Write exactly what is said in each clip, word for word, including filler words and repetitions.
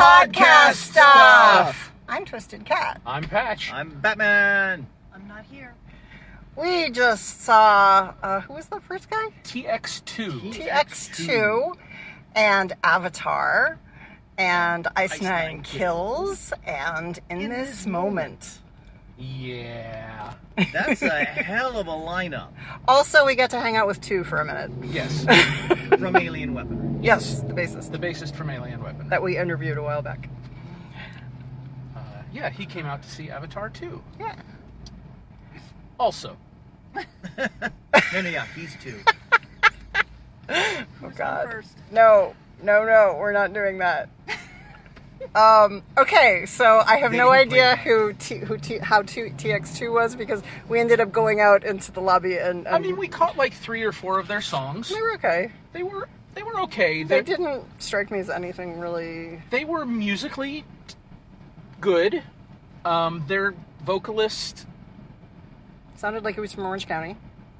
podcast stuff. I'm Twisted Cat. I'm Patch. I'm Batman. I'm not here. We just saw, uh, who was the first guy? T X two. T X two and Avatar and Ice, Ice Nine Nine Kills and In, In This, This Moment. Yeah. That's a hell of a lineup Also, we got to hang out with two for a minute. Yes. from Alien Weaponry. Yes, the bassist The bassist from Alien Weapon. that we interviewed a while back. Uh, yeah, he came out to see Avatar two. Yeah. Also. No, no, yeah, he's two. Oh, Who's God. on first? No, no, no, we're not doing that. Um, okay, so I have They no didn't play idea that. who T, who T, how T, TX2 was because we ended up going out into the lobby and, and I mean, we caught like three or four of their songs. they were okay. They were they were okay. They They didn't strike me as anything really. they were musically good. Um, their vocalist Sounded like he was from Orange County.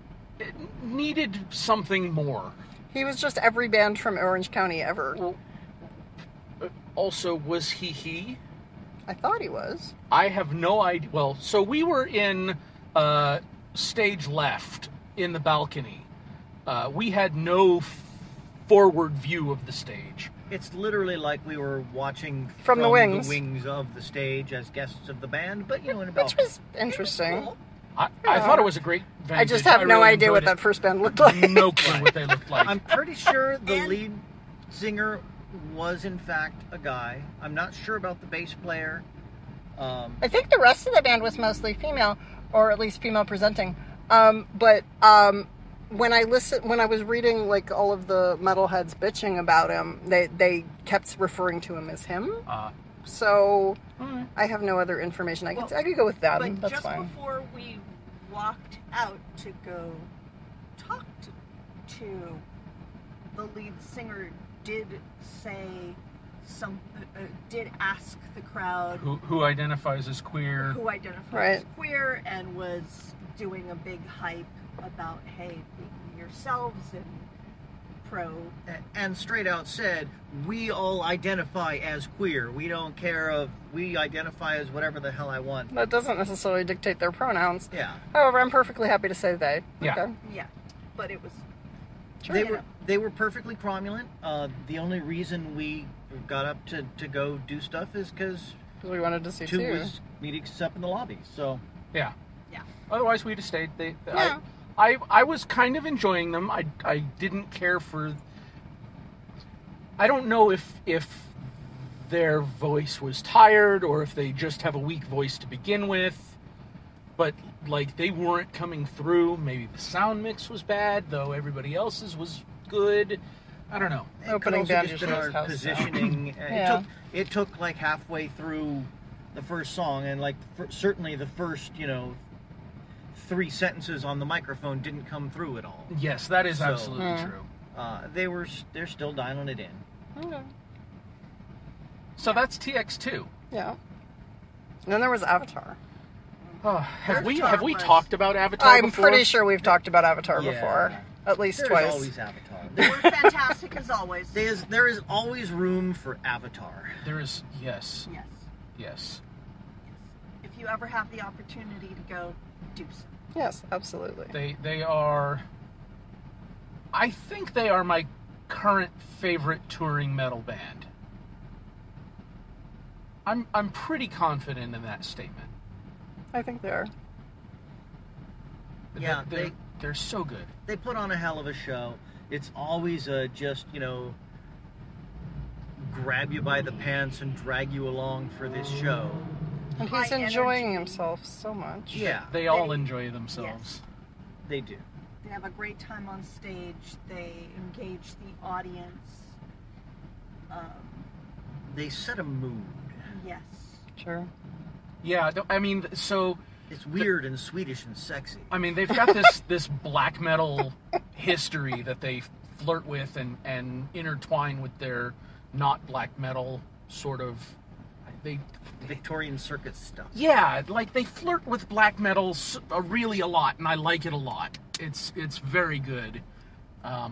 needed something more. He was just every band from Orange County ever. Well, uh, also, was he he? I thought he was. I have no idea. Well, so we were in uh, stage left in the balcony. Uh, we had no f- forward view of the stage. It's literally like we were watching From the wings. the wings of the stage as guests of the band, but you know, in a Which balcony. was interesting. Cool. I, I Yeah. thought it was a great vantage. I just have no really idea what enjoyed that first band looked like. it. No clue what they looked like. I'm pretty sure the And- lead singer was in fact a guy. I'm not sure about the bass player. Um, I think the rest of the band was mostly female, or at least female presenting. Um, but um, when I listen, when I was reading like all of the metalheads bitching about him, they they kept referring to him as him. Uh, So alright. I have no other information. I could Well, I could go with that. But That's just fine. before we walked out to go talk to, to the lead singer, did say some, uh, uh, did ask the crowd Who, who identifies as queer? who identifies Right. as queer and was doing a big hype about, hey, be yourselves and pro. and straight out said, we all identify as queer. We don't care if we identify as whatever the hell I want. That doesn't necessarily dictate their pronouns. Yeah. However, I'm perfectly happy to say they. Yeah. Okay. Yeah, but it was Sure. They you were know. they were perfectly cromulent. Uh, the only reason we got up to, to go do stuff is because Because we wanted to see two two. was meeting us up in the lobby. So Yeah. Yeah. Otherwise, we'd have stayed. They, Yeah. I, I, I was kind of enjoying them. I, I didn't care for. I don't know if if their voice was tired or if they just have a weak voice to begin with, but like they weren't coming through. Maybe the sound mix was bad, though everybody else's was good. I don't know. it could Opening also band just usually been our is house positioning. Uh, Yeah. It took it took like halfway through the first song, and like fir- certainly the first you know three sentences on the microphone didn't come through at all. Yes, that is So- absolutely Mm. true. Uh, they were they're still dialing it in. Okay. So that's T X two. Yeah. And then there was Avatar. Oh, have Their we star have we was- talked about Avatar I'm before? pretty sure we've talked about Avatar Yeah. before. At least There's twice. always Avatar. They were fantastic as always. There is there is always room for Avatar. There is yes, Yes. yes. If you ever have the opportunity to go, do so. Yes, absolutely. They they are. I think they are my current favorite touring metal band. I'm I'm pretty confident in that statement. I think they are. Yeah, they're, they- they're so good. They put on a hell of a show. It's always a just, you know, grab you by the pants and drag you along for this show. And High he's enjoying energy. himself so much. Yeah, They all They- enjoy themselves. they do. They have a great time on stage. They engage the audience. Um, They set a mood. yes. Sure. Yeah, th- I mean, so It's weird and Swedish and sexy. I mean, they've got this this black metal history that they flirt with and and intertwine with their not black metal sort of. They, Victorian circus stuff. yeah, like they flirt with black metal s- uh, really a lot, and I like it a lot. It's it's very good. Um,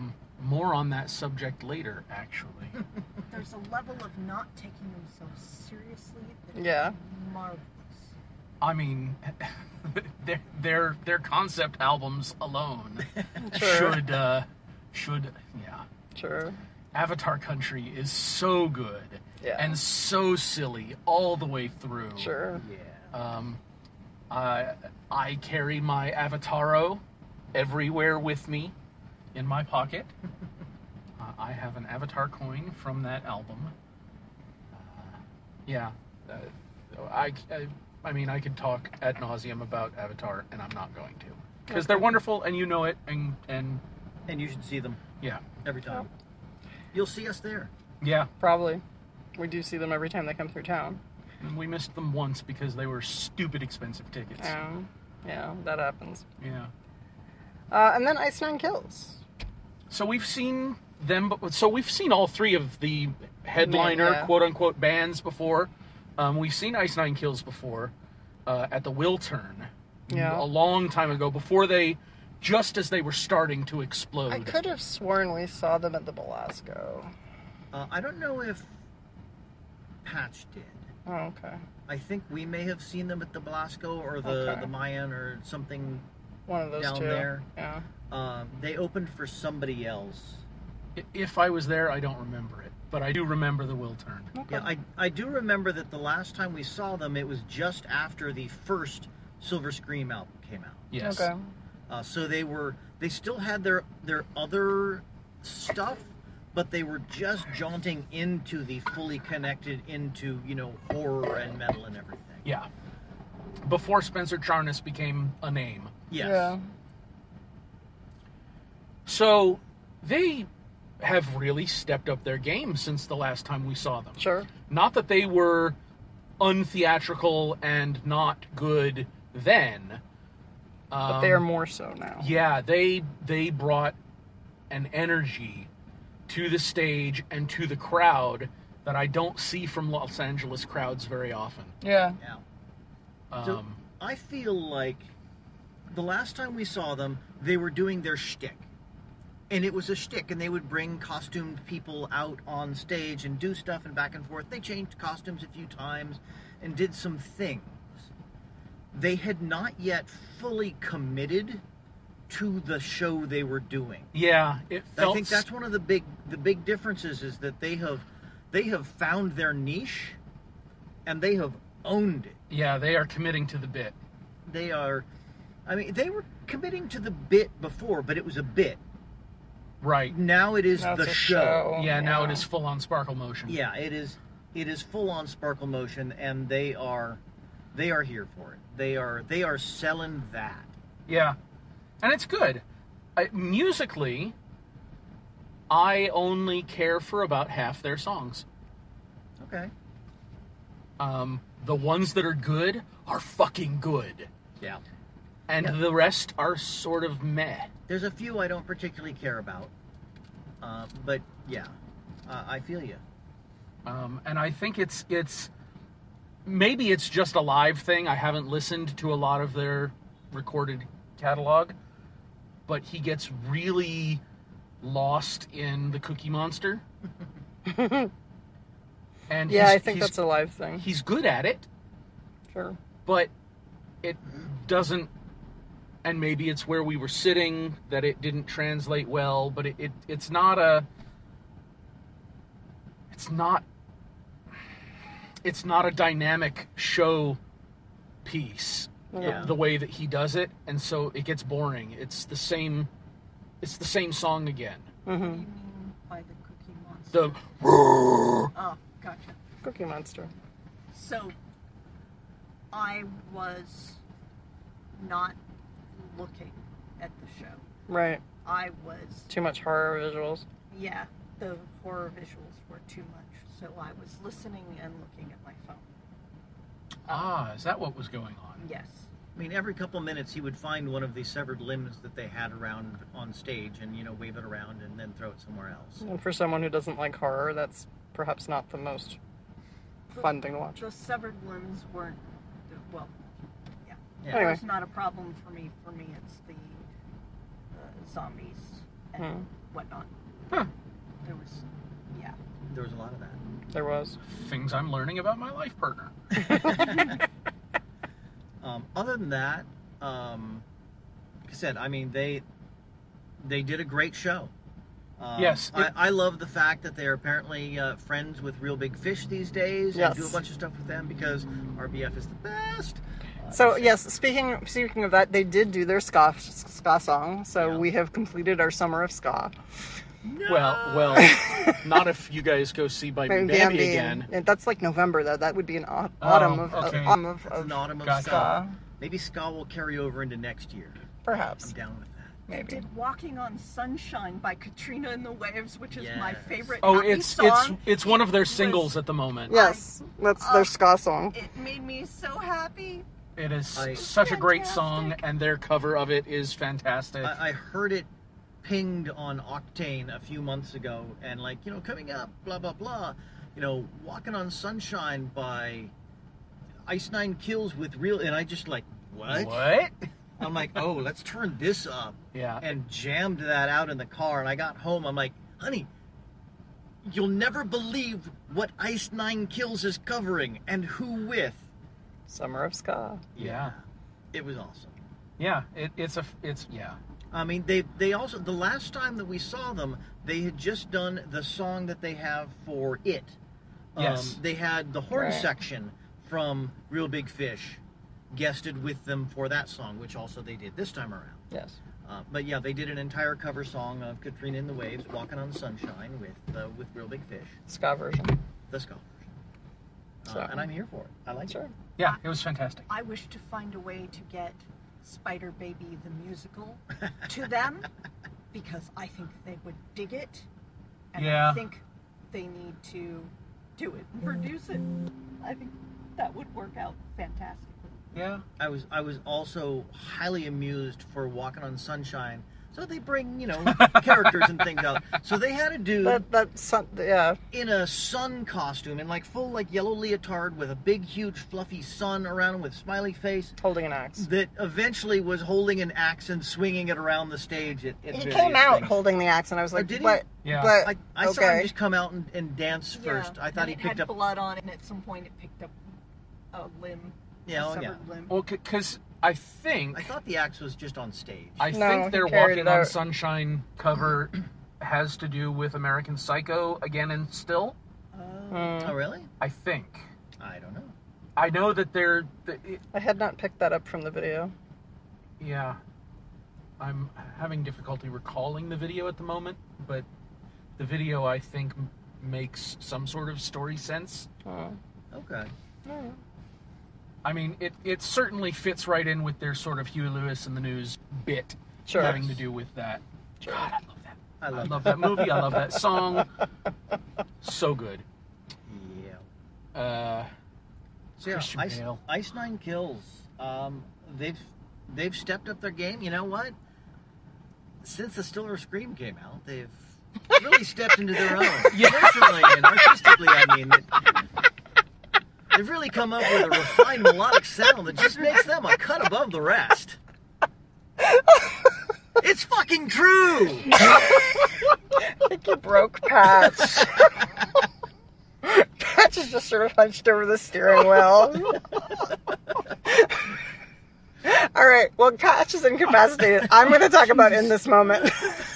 more on that subject later, actually. There's a level of not taking themselves seriously that Yeah. is marvelous. I mean, their their their concept albums alone Sure. should uh, should yeah. Sure. Avatar Country is so good Yeah. and so silly all the way through. Sure. Yeah. Um, I I carry my Avataro everywhere with me in my pocket. uh, I have an Avatar coin from that album. Uh, yeah, uh, I, I I mean I could talk ad nauseum about Avatar, and I'm not going to because they're wonderful, and you know it, and and And you should see them yeah, every time. You'll see us there. yeah. Probably. We do see them every time they come through town. We missed them once because they were stupid expensive tickets. Um, yeah, that happens. Yeah. Uh, and then Ice Nine Kills. So we've seen them, but so we've seen all three of the headliner Yeah. quote unquote bands before. Um, we've seen Ice Nine Kills before uh, at the Will Turn Yeah. a long time ago, before they, just as they were starting to explode. I could have sworn we saw them at the Belasco. Uh, I don't know if Patch did. Oh, okay. I think we may have seen them at the Belasco or the, Okay. the Mayan or something. One of those Down two. there. Yeah. Um, they opened for somebody else. I- If I was there, I don't remember it, but I do remember the Will Turn. Okay. Yeah, I, I do remember that the last time we saw them, it was just after the first Silver Scream album came out. Yes. Okay. Uh, so they were they still had their their other stuff, but they were just jaunting into the fully connected into you know horror and metal and everything. Yeah. Before Spencer Charnas became a name. Yes. Yeah. So they have really stepped up their game since the last time we saw them. Sure. Not that they were untheatrical and not good then. But they are Um, more so now. Yeah, they they brought an energy to the stage and to the crowd that I don't see from Los Angeles crowds very often. Yeah. Yeah. So Um, I feel like the last time we saw them, they were doing their shtick. And it was a shtick, and they would bring costumed people out on stage and do stuff and back and forth. They changed costumes a few times and did some things. They had not yet fully committed to the show they were doing. yeah, it felt. I think that's one of the big the big differences is that they have they have found their niche and they have owned it. Yeah, they are committing to the bit. They are I mean they were committing to the bit before, but it was a bit. Right. Now it is Now the it's a show. show. Yeah, now Yeah. it is full on sparkle motion. Yeah, it is it is full on sparkle motion and they are they are here for it. They are they are selling that. Yeah, and it's good. I, musically, I only care for about half their songs. Okay. Um, the ones that are good are fucking good, Yeah. and Yeah. the rest are sort of meh. There's a few I don't particularly care about. Uh, but yeah. Uh, I feel you. Um, and I think it's it's maybe it's just a live thing. I haven't listened to a lot of their recorded catalog, but he gets really lost in the Cookie Monster. And Yeah, he's- I think he's- that's a live thing. he's good at it, Sure. but it doesn't. And maybe it's where we were sitting that it didn't translate well. But it, it it's not a. It's not. It's not a dynamic show piece. Yeah. The, the way that he does it, and so it gets boring. It's the same. It's the same song again. What do Mm-hmm. you mean by the Cookie Monster? The. Oh, gotcha. Cookie Monster. So, I was not looking at the show. Right. I was, Too much horror visuals. yeah, the horror visuals were too much. So I was listening and looking at my phone. Ah, is that what was going on? Yes. I mean, every couple minutes he would find one of these severed limbs that they had around on stage and, you know, wave it around and then throw it somewhere else. And for someone who doesn't like horror, that's perhaps not the most fun thing to watch. The severed limbs weren't, well, yeah. Yeah. Anyway. It's not a problem for me. For me, it's the uh, zombies and Hmm. whatnot. Huh. There was, yeah. There was a lot of that. There was. Things I'm learning about my life partner. Um, other than that, um, like I said, I mean, they they did a great show. Um, Yes, I, it- I love the fact that they're apparently uh, friends with Real Big Fish these days. Yes. And do a bunch of stuff with them because R B F is the best. Uh, So yes, speaking speaking of that, they did do their ska ska song. So Yeah. we have completed our summer of ska. no! Well, well, not if you guys go see Bite Me Maybe Bambi Bambi. again. And that's like November though. That would be an au- Oh, autumn of, okay. of autumn of, It's of an autumn of Gotcha. ska. Maybe ska will carry over into next year. I'm perhaps down with that. They maybe. did "Walking on Sunshine" by Katrina and the Waves, which is my Yes. favorite. Oh, happy it's song. it's it's one of their It singles was- at the moment. Yes, that's Oh. their ska song. It made me so happy. It is I- such a great song, Fantastic. and their cover of it is fantastic. I, I heard it pinged on Octane a few months ago, and like, you know, coming up, blah, blah, blah. You know, Walking on Sunshine by Ice Nine Kills with Real, and I just like, what? What? I'm like, oh, let's turn this up. Yeah. And jammed that out in the car, and I got home, I'm like, honey, you'll never believe what Ice Nine Kills is covering, and who with. Summer of ska. Yeah. It was awesome. Yeah. It, it's a it's yeah. I mean, they they also, the last time that we saw them, they had just done the song that they have for It. Yes. Um, they had the horn Right. section from Real Big Fish guested with them for that song, which also they did this time around. Yes. Uh, but yeah, they did an entire cover song of Katrina and the Waves, Walking on Sunshine with uh, with Real Big Fish, Ska version. the ska version. Uh, So- and I'm here for it. I like Sure. it. Yeah, it was fantastic. I wish to find a way to get Spider Baby the musical to them because I think they would dig it. And Yeah. I think they need to do it and produce it. I think that would work out fantastically. Yeah. I was I was also highly amused for Walking on Sunshine. So they bring, you know, characters and things out. So they had a dude That that sun, yeah. in a sun costume, in like full like yellow leotard with a big huge fluffy sun around him with smiley face, Holding an axe. that eventually was holding an axe and swinging it around the stage at, at He various came out things. holding the axe, and I was like, did he? "What?" Yeah. But I, I saw him okay. just come out and, and dance first. I thought and he it picked had up. blood on it, and at some point it picked up a limb. Yeah, a oh, yeah. severed limb. Well, because I think I thought the axe was just on stage. I No, think he their carried Walking it on out. Sunshine cover has to do with American Psycho again and still. Oh. Mm. Oh, really? I think. I don't know. I know that they're. that it- I had not picked that up from the video. yeah. I'm having difficulty recalling the video at the moment, but the video I think m- makes some sort of story sense. Oh. Okay. Oh. I mean, it, it certainly fits right in with their sort of Huey Lewis and the News bit Sure. having to do with that. Sure. God, I love that. I I love, love that movie. I love that song. So good. Yeah. Uh, So yeah, Christian Ice, Bale. Ice Nine Kills. Um, they've they've stepped up their game. You know what? Since the Stiller Scream came out, they've really stepped into their own. Yeah. Emotionally and artistically, I mean. It, they've really come up with a refined melodic sound that just makes them a cut above the rest. It's fucking true! I think you broke Patch. Patch is just sort of hunched over the steering wheel. All right. Well, Patch is incapacitated. I'm going to talk about In This Moment.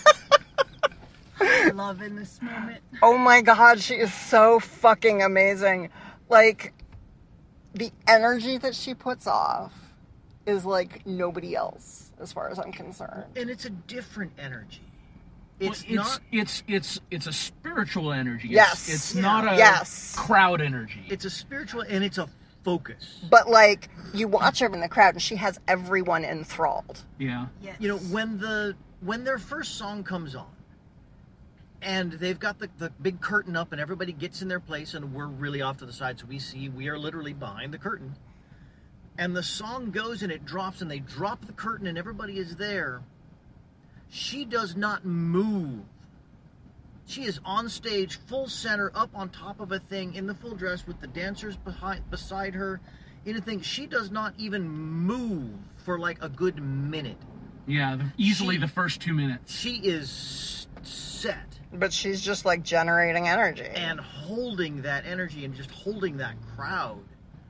Love in this moment. Oh my God, she is so fucking amazing. Like, the energy that she puts off is like nobody else, as far as I'm concerned. And it's a different energy. Well, It's, it's not. it's it's it's a spiritual energy. It's, Yes. it's Yeah. not a Yes. crowd energy. It's a spiritual and it's a focus. But like, you watch her in the crowd, and she has everyone enthralled. yeah. Yes. You know, when the when their first song comes on and they've got the, the big curtain up and everybody gets in their place and we're really off to the side, so we see we are literally behind the curtain, and the song goes and it drops and they drop the curtain and everybody is there, she does not move. She is on stage, full center, up on top of a thing, in the full dress with the dancers behind beside her in a thing. She does not even move for like a good minute. Yeah, the, easily She- the first two minutes. She is set But she's just like generating energy. and holding that energy and just holding that crowd.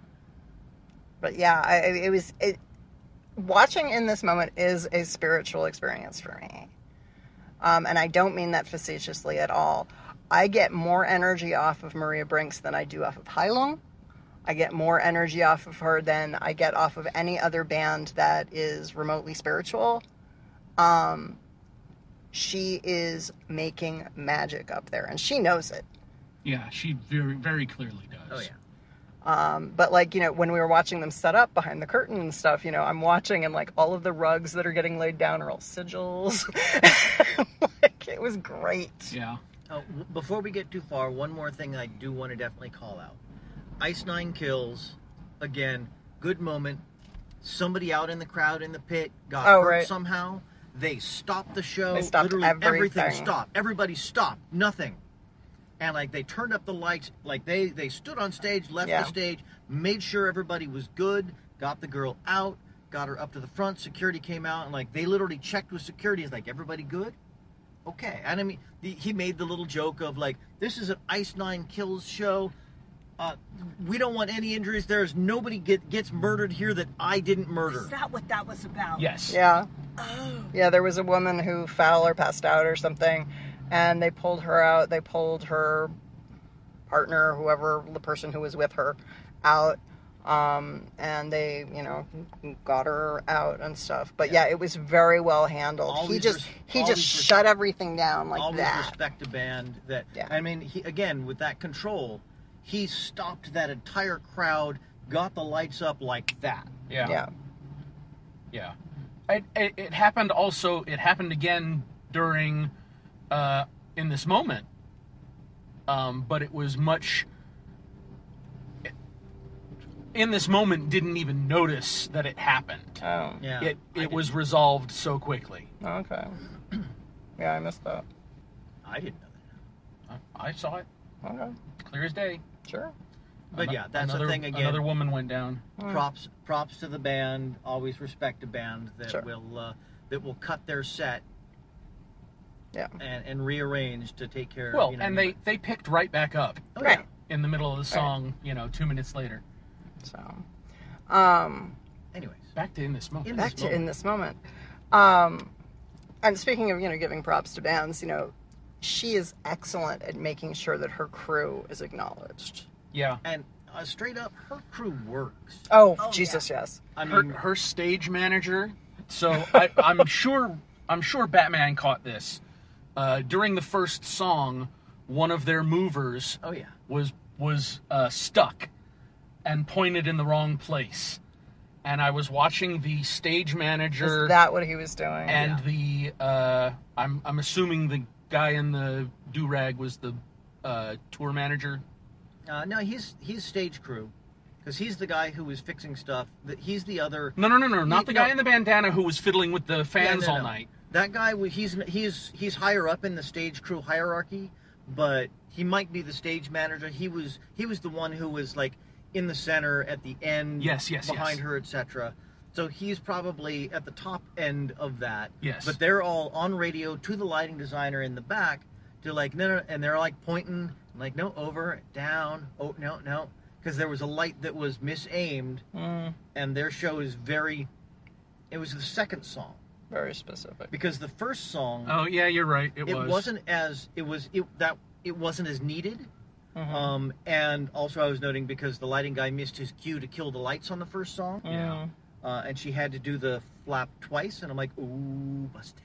But yeah, I, it was it, watching in this moment is a spiritual experience for me, um, and I don't mean that facetiously at all. I get more energy off of Maria Brinks than I do off of Heilung. I get more energy off of her than I get off of any other band that is remotely spiritual. Um, she is making magic up there, and she knows it. Yeah, she very, very clearly does. Oh, yeah. Um, but like, you know, when we were watching them set up behind the curtain and stuff, you know, I'm watching and like all of the rugs that are getting laid down are all sigils. Like, it was great. Yeah. Oh, w- before we get too far, one more thing I do want to definitely call out. Ice Nine Kills, again, good moment. Somebody out in the crowd in the pit got Oh, hurt right. somehow. They stopped the show. They stopped Literally everything everything. stopped. Everybody stopped. Nothing. And like they turned up the lights. Like they they stood on stage, left Yeah. the stage, made sure everybody was good, got the girl out, got her up to the front. Security came out and like they literally checked with security. Is like, everybody good? Okay. And I mean, the, he made the little joke of like, this is an Ice Nine Kills show. Uh, we don't want any injuries. There's nobody get, gets murdered here that I didn't murder. Is that what that was about? Yes. Yeah. Oh. Yeah, there was a woman who fell or passed out or something, and they pulled her out. They pulled her partner, whoever, the person who was with her, out. Um, and they, you know, got her out and stuff. But yeah, it was very well handled. he Always just res- he always just res- shut everything down like Always that. respect a band that. Yeah. I mean, he, again with that control, he stopped that entire crowd, got the lights up like that. Yeah. Yeah. Yeah. It, it, it happened also, it happened again during, uh, in this moment. Um, but it was much, in this moment, didn't even notice that it happened. Oh. Yeah. It, I it did- was resolved so quickly. Okay. Yeah, I missed that. I didn't know that. I, I saw it, Okay. clear as day. Sure. But Ano- yeah, that's another, the thing again. Another woman went down. Mm. Props, props to the band. Always respect a band that Sure. will uh, that will cut their set Yeah. and, and rearrange to take care. Well, you know, and they, they picked right back up Oh, Right. yeah. in the middle of the song, you know, two minutes later. So, um, Anyways, Back to In This Moment. In back this to in moment. this moment. Um, and speaking of, you know, giving props to bands, you know, she is excellent at making sure that her crew is acknowledged. Yeah. and uh, straight up, her crew works. Oh, Oh, Jesus, yes. I her mean, her stage manager. So I, I'm sure I'm sure Batman caught this. Uh, during the first song, one of their movers oh yeah, was was uh, stuck and pointed in the wrong place, and I was watching the stage manager Is that what he was doing? and the uh, I'm I'm assuming the guy in the do-rag was the uh, tour manager. uh, no, he's he's stage crew because he's the guy who was fixing stuff. That he's the other. No, no, no, no, not the No. guy in the bandana who was fiddling with the fans Yeah, no, all no. night. That guy, he's he's he's higher up in the stage crew hierarchy, but he might be the stage manager. He was he was the one who was like in the center at the end, Yes, yes, behind yes. her, et cetera. So he's probably at the top end of that. Yes. But they're all on radio to the lighting designer in the back to like no, no and they're like pointing like no over down oh no no because there was a light that was misaimed Mm, and their show is very. It was the second song. very specific. Because the first song, Oh yeah, you're right. It, it was. wasn't as it was it that it wasn't as needed. Mhm. Um, and also I was noting because the lighting guy missed his cue to kill the lights on the first song, yeah. Mm. uh, and she had to do the flap twice, and I'm like, ooh, busted.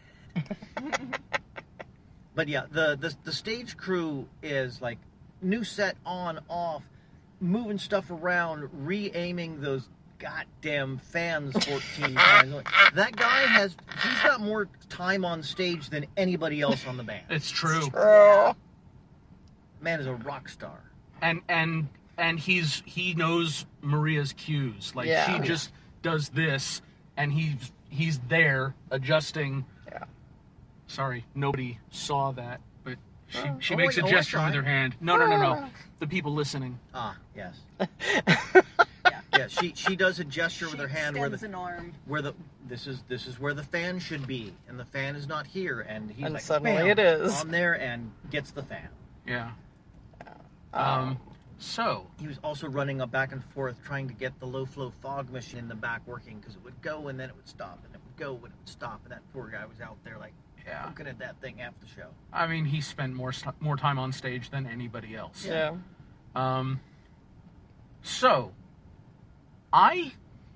But yeah, the, the the stage crew is like new set on off, moving stuff around, re-aiming those goddamn fans fourteen times. Like, that guy has he's got more time on stage than anybody else on the band. It's true. True. Man is a rock star. And and and he's he knows Maria's cues. Like Yeah. she just does this, and he's he's there adjusting. Yeah. Sorry, nobody saw that, but she Oh. she Oh, makes wait, a oh, I gesture saw with it. her hand. No, no, no, no. Oh. The people listening. Ah, yes. yeah, yes. she she does a gesture with She her hand where extends the an arm. where the this is this is where the fan should be, and the fan is not here, and he's And like, suddenly bam, it is. on there and gets the fan. Yeah. Um, Um. So. He was also running up back and forth trying to get the low flow fog machine in the back working, because it would go and then it would stop, and it would go and it would stop, and that poor guy was out there like Yeah. looking at that thing half the show. I mean, he spent more st- more time on stage than anybody else. yeah. Um. So. I.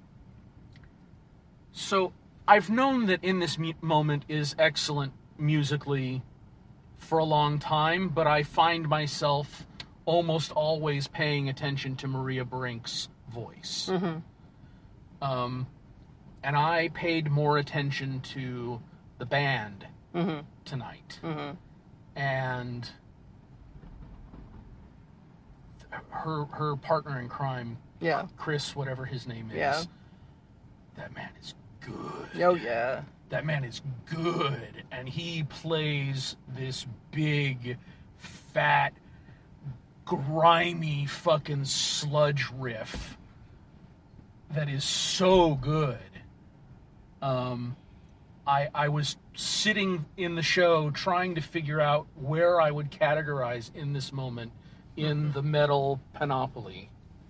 So I've known that In This Mu- Moment is excellent musically for a long time, but I find myself almost always paying attention to Maria Brink's voice. Mm-hmm. Um, and I paid more attention to the band Mm-hmm. tonight. Mm-hmm. And her her partner in crime, Yeah. Chris, whatever his name is, Yeah. that man is good. Oh yeah. That man is good, and he plays this big, fat, grimy fucking sludge riff that is so good. Um, I I was sitting in the show trying to figure out where I would categorize In This Moment in the metal panoply,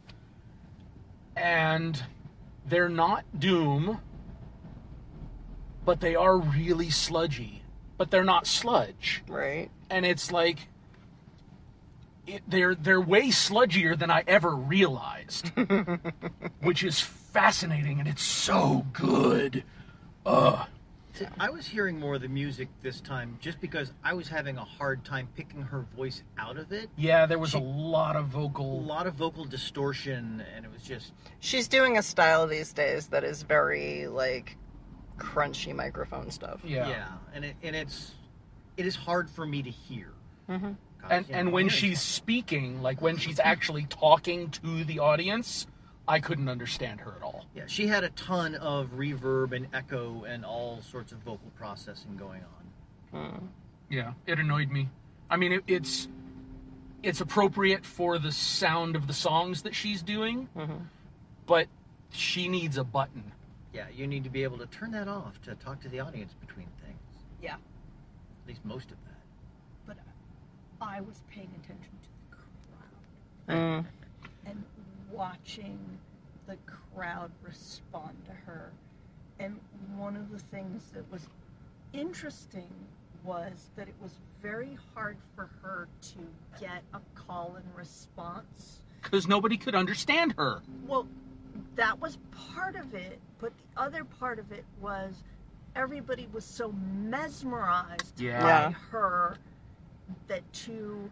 and they're not doom, but they are really sludgy, but they're not sludge. Right. And it's like, it, they're they're way sludgier than I ever realized, which is fascinating, and it's so good. Ugh. See, I was hearing more of the music this time just because I was having a hard time picking her voice out of it. Yeah, there was She- a lot of A vocal. lot of vocal distortion, and it was just She's doing a style these days that is very like crunchy microphone stuff. Yeah. yeah, and it and it's it is hard for me to hear. Mm-hmm. God, And yeah, and I'm when hearing she's speaking, like when she's actually talking to the audience, I couldn't understand her at all. Yeah, she had a ton of reverb and echo and all sorts of vocal processing going on. Mm. Yeah, it annoyed me. I mean, it, it's it's appropriate for the sound of the songs that she's doing, Mm-hmm. but she needs a button. Yeah, you need to be able to turn that off to talk to the audience between things. Yeah, At least most of that. but I was paying attention to the crowd Mm. and watching the crowd respond to her. And one of the things that was interesting was that it was very hard for her to get a call and response. Because nobody could understand her. Well, that was part of it, but the other part of it was everybody was so mesmerized Yeah. by Yeah. her that to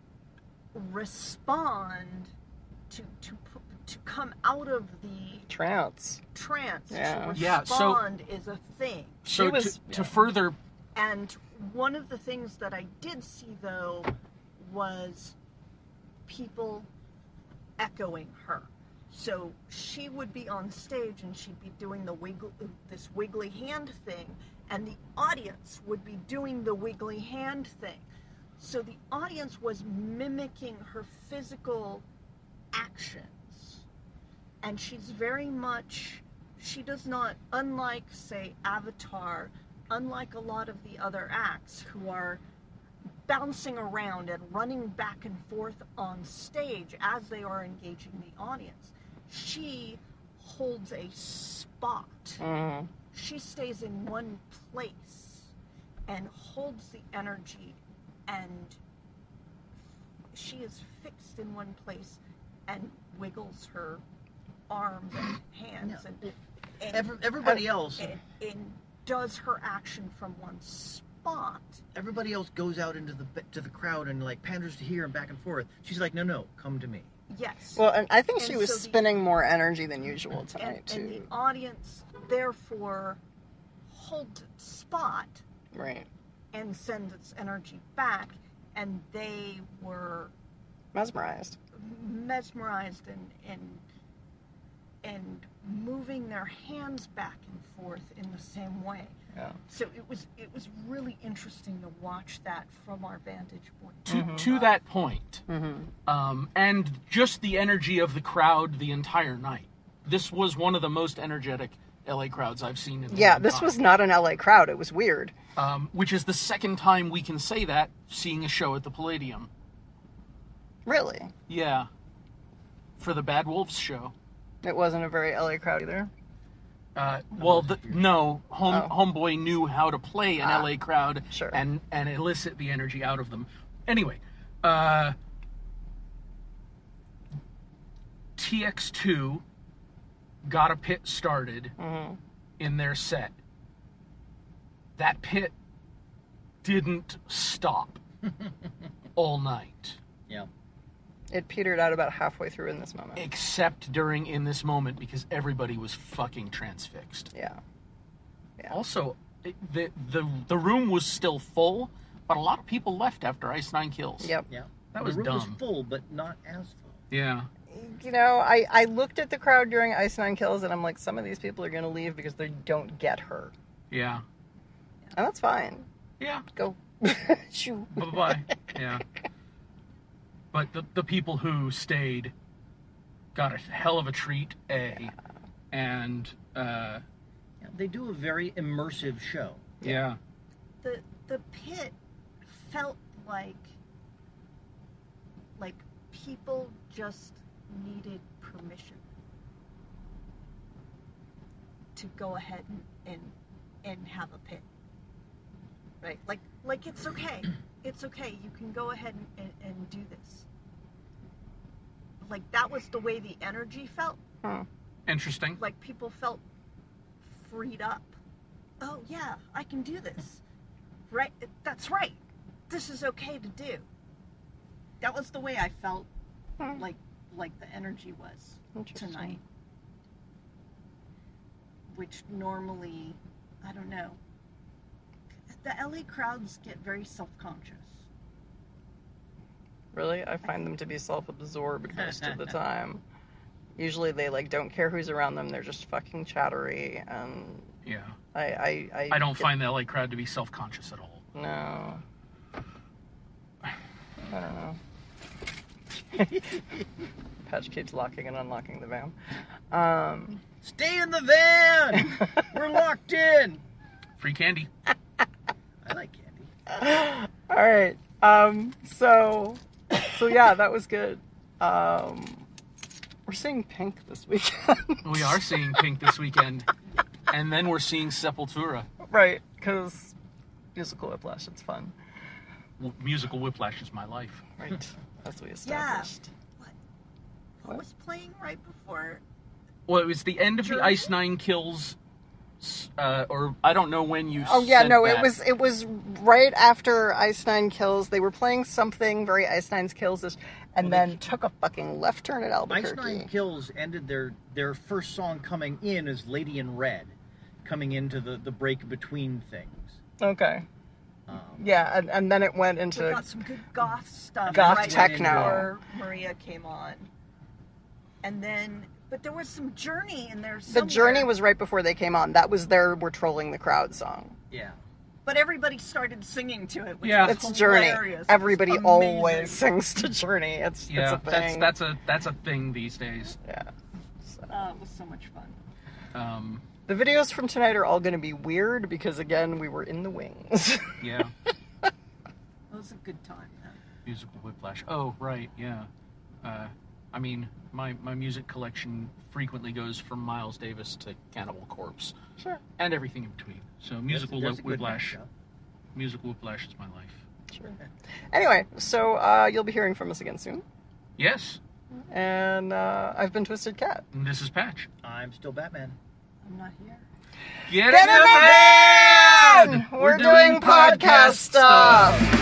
respond, to to pu- to come out of the Trance. trance, Yeah. to Yeah, so- respond is a thing. So She was- to, to further, And one of the things that I did see, though, was people echoing her. So she would be on stage and she'd be doing the wiggle, this wiggly hand thing, and the audience would be doing the wiggly hand thing. So the audience was mimicking her physical actions. And she's very much, she does not, unlike, say, Avatar, unlike a lot of the other acts who are bouncing around and running back and forth on stage as they are engaging the audience, she holds a spot. Mm. She stays in one place and holds the energy, and she is fixed in one place and wiggles her arms and hands Yeah. and, and, Every, everybody else, and, and does her action from one spot. everybody else goes out into the to the crowd and like panders to here and back and forth. She's like, no, no, come to me. Yes. Well, and I think And she was so the- spinning more energy than usual and, tonight and the too. audience therefore holds its spot Right. and sends its energy back, and they were Mesmerized. mesmerized and and and moving their hands back and forth in the same way. Yeah. So it was it was really interesting to watch that from our vantage point. to, to that point, Mm-hmm. um, and just the energy of the crowd the entire night. this was one of the most energetic L A crowds I've seen in a Yeah, long this time. was not an L A crowd. It was weird. Um, which is the second time we can say that, seeing a show at the Palladium. Really. Yeah. For the Bad Wolves show. It wasn't a very L A crowd either. Uh, well, the, no, home, Oh. Homeboy knew how to play an Ah, L A crowd sure. and, and elicit the energy out of them. Anyway, uh, T X two got a pit started Mm-hmm. in their set. That pit didn't stop all night. Yeah. It petered out about halfway through in this moment. Except during In This Moment, because everybody was fucking transfixed. Yeah. Yeah. Also, it, the, the the room was still full, but a lot of people left after Ice Nine Kills. Yep. Yeah. That was the room dumb. was full, but not as full. Yeah. You know, I, I looked at the crowd during Ice Nine Kills, and I'm like, some of these people are going to leave because they don't get her. Yeah. And that's fine. Yeah. Go. Shoo. Bye-bye. Yeah. But the, the people who stayed got a hell of a treat, A. And, uh, Yeah, they do a very immersive show. yeah. The the pit felt like like people just needed permission to go ahead and and, and have a pit. Right? Like like it's okay. It's okay. You can go ahead and, and, and do this. Like that was the way the energy felt. Hmm. Interesting. Like people felt freed up. Oh yeah, I can do this. Right? That's right. This is okay to do. That was the way I felt Hmm. like like the energy was Interesting. tonight. Which normally, I don't know. The L A crowds get very self-conscious. Really? I find them to be self-absorbed most of the time. Usually they, like, don't care who's around them. They're just fucking chattery, and Yeah. I... I, I, I don't get- find the L A crowd to be self-conscious at all. No. I don't know. Patch keeps locking and unlocking the van. Um, Stay in the van! We're locked in! Free candy. I like candy. all right. Um, so, so yeah, that was good. Um, we're seeing Pink this weekend. We are seeing Pink this weekend. And then we're seeing Sepultura. Right, because musical whiplash, it's fun. W- musical whiplash is my life. Right, as we established. What? What? What was playing right before? Well, it was the end of the Journey? Ice Nine Kills, uh, or I don't know when you. Oh yeah, said no, it that. was it was right after Ice Nine Kills. They were playing something very Ice Nine's Kills-ish, and Well, then they- took a fucking left turn at Ice Albuquerque. Nine Kills ended their, their first song coming in as Lady in Red, coming into the, the break between things. Okay. Um, Yeah, and, and then it went We into got some good goth stuff Goth right techno. before Maria came on. And then, but there was some Journey in there the somewhere. Journey was right before they came on. That was their "We're Trolling the Crowd" song. yeah. But everybody started singing to it, which Yeah. was It's Journey. hilarious. Everybody It's amazing. always sings to Journey. It's Yeah, it's a that's thing. that's a that's a thing these days. yeah. So. Uh, it was so much fun. Um, The videos from tonight are all going to be weird because again we were in the wings. yeah, It was a good time. Though. musical whiplash. Oh, right, yeah. Uh, I mean, my my music collection frequently goes from Miles Davis to Cannibal Corpse Sure. and everything in between. So musical There's- there's a good whiplash, matchup. musical whiplash is my life. Sure. Anyway, so uh, you'll be hearing from us again soon. Yes, And uh, I've been Twisted Cat. and this is Patch. I'm still Batman. I'm not here. Get, Get in the van! We're, doing podcast stuff.